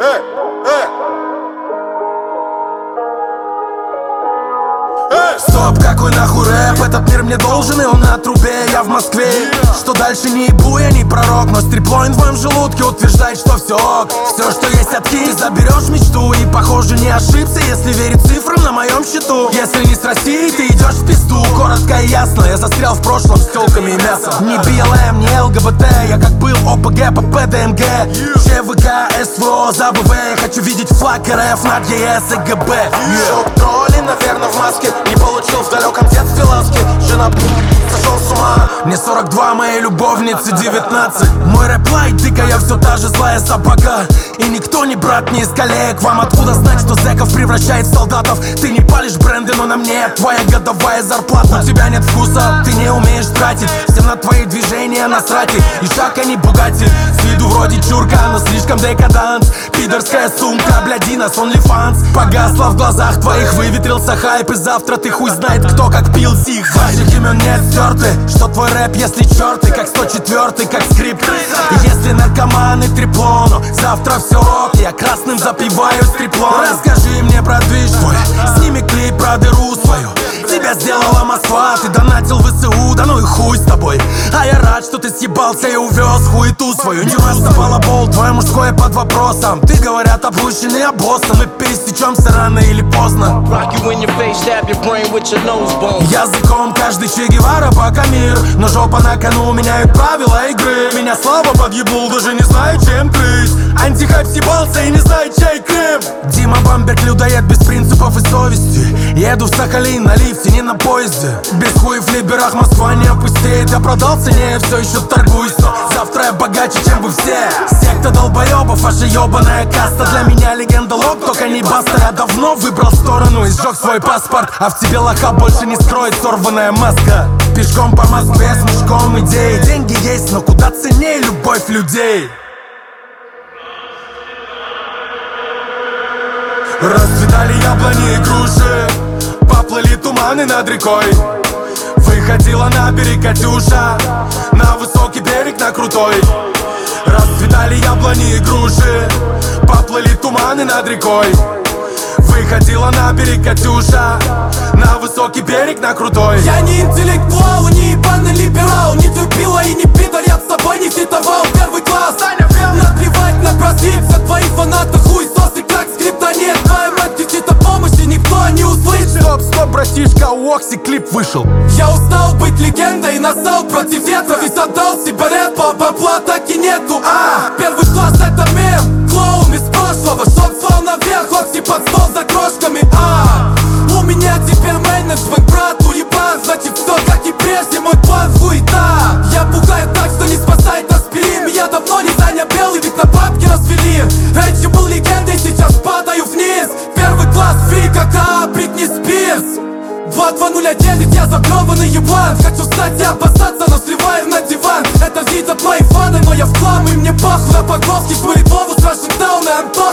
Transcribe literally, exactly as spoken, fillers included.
Эй, эй. Стоп, какой нахуй рэп? Этот мир мне должен, и он на трубе, я в Москве. Что дальше не ебу, я не пророк, но стриплоин в моем желудке утверждает, что все ок. Все, что есть от ки, заберешь мечту. И похоже не ошибся, если верить цифрам на моем счету. Если не с Россией, ты идешь в пизду. Коротко и ясно, я застрял в прошлом с телками и мясом. Не би эл эм, не эл гэ бэ тэ, я как был о пэ гэ, пэ пэ, дэ эм гэ, че вэ ка, эс вэ о, за бэ вэ. Я хочу видеть флаг эр эф над е эс и гэ бэ. Шел тролли, наверное, в маске. Не получил в далеком детстве ласки. Жена сошел с ума. Мне сорок два, моей любовнице девятнадцать. Мой рэп-лайт, дыка, я все та же злая собака. И никто не брат, не из коллег. Вам откуда знать, что зэков превращает в солдатов? Ты не палишь бренды, но на мне твоя годовая зарплата. У тебя нет вкуса, ты не умеешь тратить. Всем на твои движения насрать. И шаг, а не Бугатти. С виду вроде чурка, но слишком декаданс. Пидорская сумка, блядина с OnlyFans. Погасла в глазах твоих, выветрился хайп. И завтра ты хуй знает, кто как пил сих. Ваших имен нет стерты. Что твой рэп, если черты, как сто четвёртый, как скрипт. И если наркоманы треплону, завтра все ок, я красным запиваю стриплон. Расскажи мне про движ твой, сними клип про дыру свою. Тебя сделала Москва, ты донатил в эс у, да ну и хуй с тобой. А я рад, что ты съебался и увез хуету свою. Не раздавала бол, твое мужское под вопросом. Ты, говорят, опущенный обоссом. Мы пересечемся рано или поздно. Языком каждый Че Гевара, пока мир. Но жопа на кону меняет правила игры. Меня слава подъебул, даже не знаю, чем крыть. Антихайп съебался и не знает, чей Крым. Дима Бамберг, людоед без принципов и совести. Еду в Сахалин на лифте, не на поезде. Без хуев в либерах Москва не опустеет. Я продал цене, все еще торгуюсь, но завтра я богаче, чем вы все. Секта долбоебов, ваша ебаная каста. Для меня легенда лоб, только не баста. Я давно выбрал сторону и сжег свой паспорт. А в тебе лоха больше не скроет сорванная маска. Пешком по Москве с мешком идей. Деньги есть, но куда ценнее любовь людей. Расцветали яблони и груши, поплыли туманы над рекой. Выходила на берег Катюша, на высокий берег, на крутой. Расцветали яблони и груши, поплыли туманы над рекой. Выходила на берег Катюша, на высокий берег, на крутой. Я не интеллектуал, не ебаный либерал. Не терпила и не пидор, я с собой не фитовал. Первый класс, наплевать на просвет. Все твои фанаты хуй сосы, как скриптонит. Твоя мать кричит о помощи, никто не услышит. Стоп, стоп, братишка, у Окси клип вышел. Я устал быть легендой и настал против ветра. Весь отдал себе рэп, а бабла так и нету. А, первый класс это мир, клоун из прошлого. Шок слал наверх, Окси под стол за крошками. А, у меня теперь менеджмент, брат, уебан. Значит все как и прежде, мой план хуета. Я пугаю так, что не спасает аспирин. Меня давно не занял белый, ведь на бабки развели. Раньше был легендой, сейчас падаю вниз. Первый класс, фри, как а, Бритни Спирс. Два два ноль девять, я заблеванный еблан. Хочу стать и обоссаться, но сливаю на диван. Это видят мои фаны, но я в хлам, и мне похуй. На парковке швырит Вову с Russian Town и Антон.